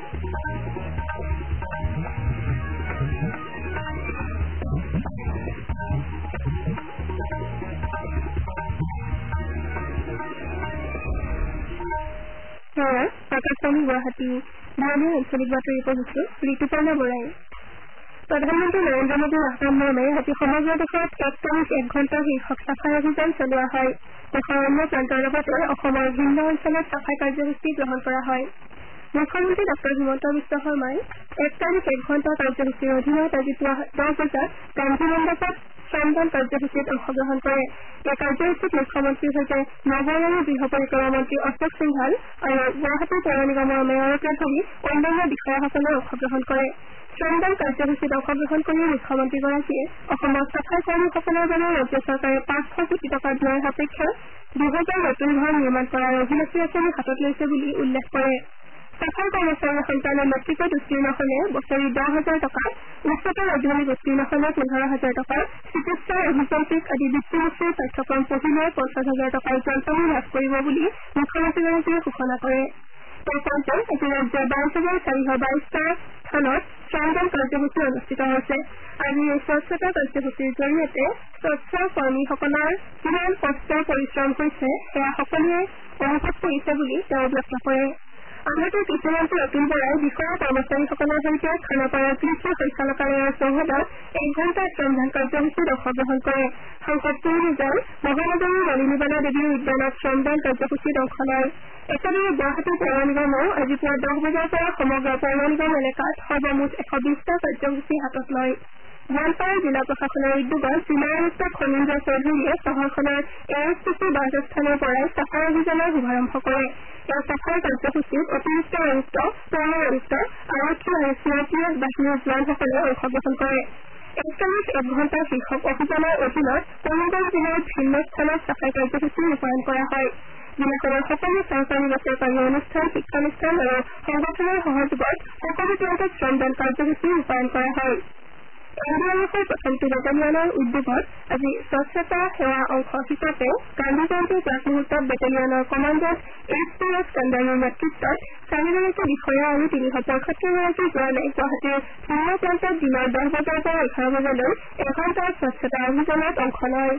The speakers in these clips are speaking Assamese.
আকাশবাণী গুৱাহাটী ধৰ্মীয় আঞ্চলিক বাতৰি পঢ়িছো ঋতুপৰ্ণা বৰাই। প্ৰধানমন্ত্ৰী নৰেন্দ্ৰ মোদীৰ আহ্বান মৰ্মে আজি সমগ্ৰ দেশত 1 তাৰিখ 1 ঘণ্টা শীৰ্ষক চাফাই অভিযান চলোৱা হয়। দেশৰ অন্য প্ৰান্তৰ লগতে অসমৰ ভিন্ন অঞ্চলত চাফাই কাৰ্যসূচী গ্ৰহণ কৰা হয়। মুখ্যমন্ত্ৰী ডঃ হিমন্ত বিশ্ব শৰ্মাই 1 তাৰিখ 1 ঘণ্টা কাৰ্যসূচীৰ অধীনত আজি পুৱা 10 বজাত গান্ধী মণ্ডপত শ্ৰমদান কাৰ্যসূচীত অংশগ্ৰহণ কৰে। এই কাৰ্যসূচীত মুখ্যমন্ত্ৰীৰ সৈতে নগৰ আৰু গৃহ পৰিক্ৰমা মন্ত্ৰী অশোক সিংঘাল আৰু গুৱাহাটী পৌৰ নিগমৰ মেয়ৰকে ধৰি অন্যান্য বিষয়াসকলে অংশগ্ৰহণ কৰে। শ্ৰমদান কাৰ্যসূচীত অংশগ্ৰহণ কৰি মুখ্যমন্ত্ৰীগৰাকীয়ে অসমৰ চাফাই কৰ্মীসকলৰ বাবে ৰাজ্য চৰকাৰে 500 কোটি টকা ব্যয়ৰ সাপেক্ষে 2000 নতুন ঘৰ নিৰ্মাণ কৰাৰ অভিলাষী আঁচনি হাতত লৈছে বুলি উল্লেখ কৰে। চাফাই কৰ্মচাৰীৰ সন্তানৰ মেট্ৰিকত উত্তীৰ্ণ হলে বছৰি 10,000 টকা, উচ্চতৰ মাধ্যমিক উত্তীৰ্ণ হলে 15,000 টকা, চিকিৎসা, অভিযান্ত্ৰিক আদি বৃত্তিমুখী পাঠ্যক্ৰম পঢ়িলে 50,000 টকাৰ জলপানী লাভ কৰিব বুলি মুখ্যমন্ত্ৰীগৰাকীয়ে ঘোষণা কৰে। তেওঁ কয় যে আজি ৰাজ্যৰ 22,422টা স্থানত শ্ৰমদান কাৰ্যসূচী অনুষ্ঠিত হৈছে। আজি এই স্বচ্ছতা কাৰ্যসূচীৰ জৰিয়তে স্বচ্ছ কৰ্মীসকলৰ কিমান কষ্ট পৰিশ্ৰম হৈছে সেয়া সকলোৱে অনুভৱ কৰিছে বুলি তেওঁ ব্যক্ত কৰে। আনহাতে কৃষিমন্ত্ৰী অতুল বৰাই বিষয়া কৰ্মচাৰীসকলৰ সৈতে খানাপাৰাৰ কৃষি সঞ্চালকালয়ৰ চৌহদত 1 ঘণ্টা শ্ৰমদান কাৰ্যসূচীত অংশগ্ৰহণ কৰে। সাংসদ পুৰনিজাৰ মহানগৰীৰ নলিনীবালা দেৱীৰ উদ্যানত শ্ৰমদান কাৰ্যসূচীত অংশ লয়। একেদৰে গুৱাহাটী পৌৰ নিগমেও আজি পুৱা 10 বজাৰ পৰা সমগ্ৰ পৌৰ নিগম এলেকাত সৰ্বমুঠ 120টা কাৰ্যসূচী হাতত লয়। গোৱালপাৰা জিলা প্ৰশাসনৰ উদ্যোগত জিলা আয়ুক্ত খনীন্দ্ৰ চৌধুৰীয়ে চহৰখনৰ ASTC বাছস্থানৰ পৰাই চাফাই অভিযানৰ শুভাৰম্ভ কৰে। এই চাফাই কাৰ্যসূচীত অতিৰিক্ত আয়ুক্ত, পৌৰ আয়ুক্ত, আৰক্ষী আৰু CRPF বাহিনীৰ জোৱানসকলে অংশগ্ৰহণ কৰে। 1 তাৰিখ 1 ঘণ্টা শীৰ্ষক অভিযানৰ অধীনত কমিমগঞ্জ জিলাৰ ভিন্ন স্থানত চাফাই কাৰ্যসূচী ৰূপায়ণ কৰা হয়। জিলাখনৰ সকলো চৰকাৰী বেচৰকাৰী অনুষ্ঠান, শিক্ষানুষ্ঠান আৰু সংগঠনৰ সহযোগত সকলো প্ৰান্তত শ্ৰমদান কাৰ্যসূচী ৰূপায়ণ কৰা হয়। NDRFৰ প্ৰথমটো বেটেলিয়নৰ উদ্যোগত আজি স্বচ্ছতা সেৱা অংশ হিচাপে গান্ধী জয়ন্তীৰ প্ৰাক মুহূৰ্তত বেটেলিয়নৰ কমাণ্ডাণ্ট HPS কাণ্ডাৰীৰ নেতৃত্বত 4গৰাকী বিষয়া আৰু 375গৰাকী জোৱানে গুৱাহাটীৰ ভিন্ন প্ৰান্তত দিনৰ 10 বজাৰ পৰা 11 বজালৈ 1 ঘণ্টাৰ স্বচ্ছতা অভিযানত অংশ লয়।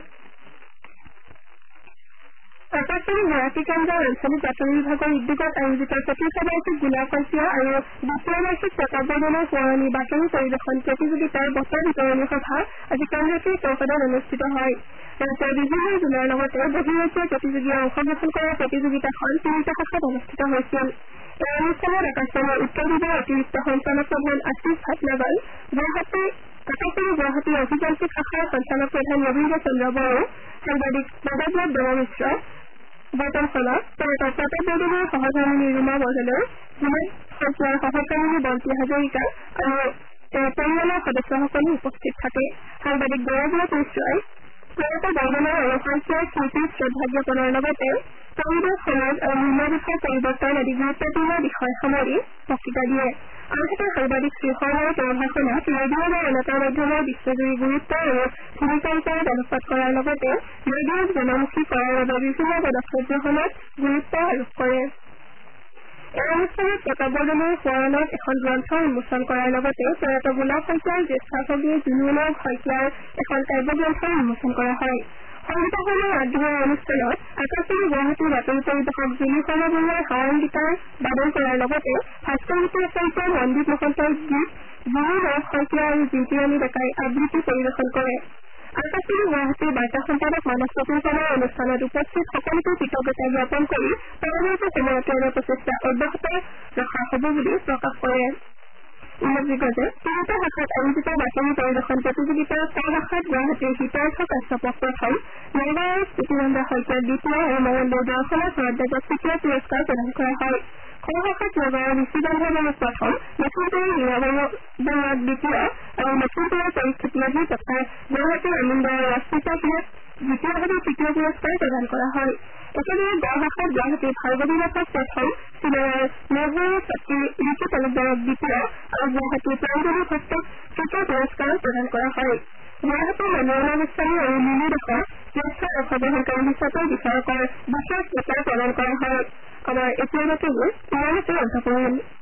আকাশবাণী গুৱাহাটী কেন্দ্ৰৰ আঞ্চলিক বাতৰি বিভাগৰ উদ্যোগত আয়োজিত 34টা বাৰ্ষিক গোলাপ শইকীয়া আৰু 2য় বাৰ্ষিক প্ৰতাপ বৰ্মনৰ সোঁৱৰণী বাতৰি পৰিৱেশন প্ৰতিযোগিতাৰ বঁটা বিতৰণী সভা আজি কংগ্ৰেছীৰ চৌহদত অনুষ্ঠিত হয়। ৰাজ্যৰ বিভিন্ন জিলাৰ লগতে বহিৰাজ্যৰ প্ৰতিযোগীয়ে অংশগ্ৰহণ কৰা প্ৰতিযোগিতাখন 3টা শাখাত অনুষ্ঠিত হৈছিল। এই অনুষ্ঠানত আকাশবাণীৰ উত্তৰ পূবৰ অতিৰিক্ত সঞ্চালক প্ৰধান আশিষ ভাটনাগৰ, আকাশবাণী গুৱাহাটী অভিযান্ত্ৰিক শাখাৰ সঞ্চালক প্ৰধান ৰবীন্দ্ৰ চন্দ্ৰ বড়ো, সাংবাদিক নৱব্ৰত দেৱ মিশ্ৰ, গৌতম শলা, প্ৰতাপ বৰ্মনৰ সহধৰ্মিনী ৰীমা বৰদলৈ, বিনোদ শইকীয়াৰ সহকৰ্মী বন্তি হাজৰিকা আৰু তেওঁৰ পৰিয়ালৰ সদস্যসকলো উপস্থিত থাকে। সাংবাদিক গৌৰৱনাথ মিশ্ৰই প্ৰয়াত বৰ্মনৰ আৰু শইকীয়াৰ স্মৃতিত শ্ৰদ্ধা জ্ঞাপনৰ লগতে পৰিৱেশ, সমাজ আৰু মূল্যবোধৰ পৰিৱৰ্তন আদি গুৰুত্বপূৰ্ণ বিষয় সামৰি বক্তৃতা দিয়ে। আনহাতে সাংবাদিক শ্ৰী শৰ্মাই তেওঁৰ ভাষণত ৰেডিঅ' বা উন্নত মাধ্যমৰ বিশ্বজুৰি গুৰুত্ব আৰু ভূমিকাৰ ওপৰত আলোকপাত কৰাৰ লগতে ৰেডিঅ'ক জনমুখী কৰাৰ বাবে বিভিন্ন পদক্ষেপ গ্ৰহণত গুৰুত্ব আৰোপ কৰে। এই অনুষ্ঠানত প্ৰতাপ বৰ্মনৰ সোঁৱৰণত এখন গ্ৰন্থ উন্মোচন কৰাৰ লগতে প্ৰয়াত গোলাপ শইকীয়াৰ জ্যেষ্ঠ ভগী জুনুলক শইকীয়াৰ এখন কাব্যগ্ৰন্থ উন্মোচন কৰা হয়। সংগীতসমূহৰ আগবঢ়োৱা অনুষ্ঠানত আকাশবাণী গুৱাহাটীৰ বাতৰি পৰিৱেশক জুলি শৰ্মা বৰুৱাই হাৱাং গীতাৰ বাদন কৰাৰ লগতে ভাস্কৰ শইকীয়া, মনদীপ মহন্তৰ গীত, গুৰু নাথ শইকীয়া আৰু জিন্তিৰাণী ডেকাই আবৃত্তি পৰিৱেশন কৰে। আকাশবাণী গুৱাহাটীৰ বাৰ্তা সম্পাদক মানস চতুৰ্বেদীয়ে অনুষ্ঠানত উপস্থিত সকলোকে কৃতজ্ঞতা জ্ঞাপন কৰি পৰৱৰ্তী সময়তো এনে প্ৰচেষ্টা অব্যাহত ৰখা হ'ব বুলি প্ৰকাশ কৰে। উল্লেখযোগ্য যে 3টা শাখাত আয়োজিত বাতৰি পৰিৱেশন প্ৰতিযোগিতাৰ ক শাখাত গুৱাহাটীৰ হিতাৰ্থ কাশ্যপক প্ৰথম, নগাঁৱৰ স্মৃতিনন্দা শইকীয়াক দ্বিতীয় আৰু মঙলদৈৰ দৰ্শনত ভৰদ্বাজক তৃতীয় পুৰস্কাৰ প্ৰদান কৰা হয়। খ শাখাত নগাঁৱৰ ঋষিবন্ধা বৰুৱাক প্ৰথম, লখিমপুৰৰ হীৰা বৰুৱাক দ্বিতীয় আৰু লখিমপুৰৰ পৰীক্ষিত মেধি তথা গুৱাহাটীৰ আমিনগাঁৱৰ ৰাজপিতা হীৰাক দ্বিতীয়ভাৱে তৃতীয় পুৰস্কাৰ প্ৰদান কৰা হয়। একেদৰে গ শাখাত গুৱাহাটীৰ ভাৰ্গৱী নাথক প্ৰথম, চিলেৰাৰ মেঘৰৰ ছাত্ৰী ঋতু তালুকদাৰক দ্বিতীয় আৰু গুৱাহাটীৰ প্ৰাঞ্জলি ভট্টক তৃতীয় পুৰস্কাৰ প্ৰদান কৰা হয়। গুৱাহাটীৰ মনোৰমা গোস্বামী আৰু লিলি দাসক জ্যেষ্ঠ অংশগ্ৰহণকাৰী হিচাপে বিচাৰকৰ বিশেষ বঁটা প্ৰদান কৰা হয়। আমাৰ এতিয়া বাতৰিবোৰ ইমানতে অন্ত পৰিল।